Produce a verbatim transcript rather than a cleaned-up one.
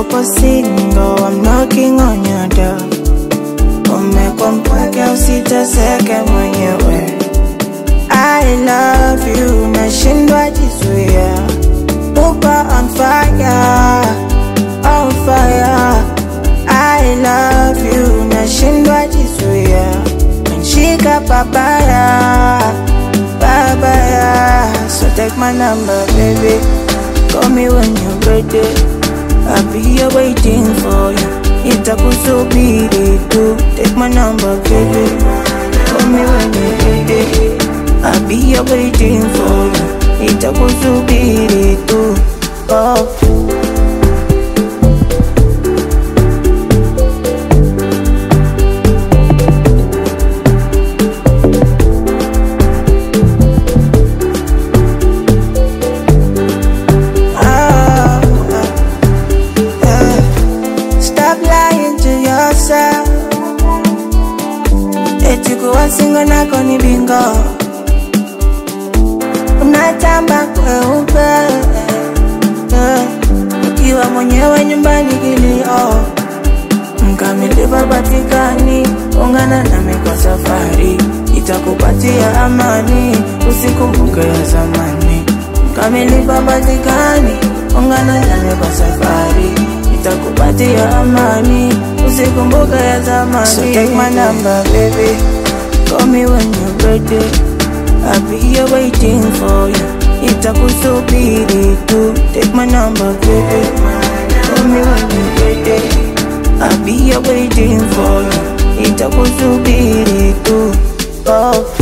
upo single, I'm knocking on your door. Umekuwa mpweke usiteseke mwenyewe. I love you, nashindwa jizuia. Upa on fire, on fire. I love you, nashindwa jizuia. Nshika papaya, papaya. So take my number, baby. Call me when you're ready. I'll be here waiting for you. Itakusubiri tu. Take my number, baby. Call me when you're ready. I'll be here waiting for you. Itakusubiri tu. Oh. Eti kuwa singo nako ni bingo. Unatamba kweupe, ukiwa mwenyewe nyumbani kilio. Mkamilifu hapatikani, ungana nami kwa safari. Itakupatia amani, usikumbuke ya zamani. Mkamilifu hapatikani, ungana nami kwa safari. Itakupatia amani, usikumbuke ya zamani. So take my number, baby. Call me when you're ready. I'll be here waiting for you. Itakusubiri tu. Take my number, baby. Call me when you're ready. I'll be here waiting for you. Itakusubiri tu. Oh.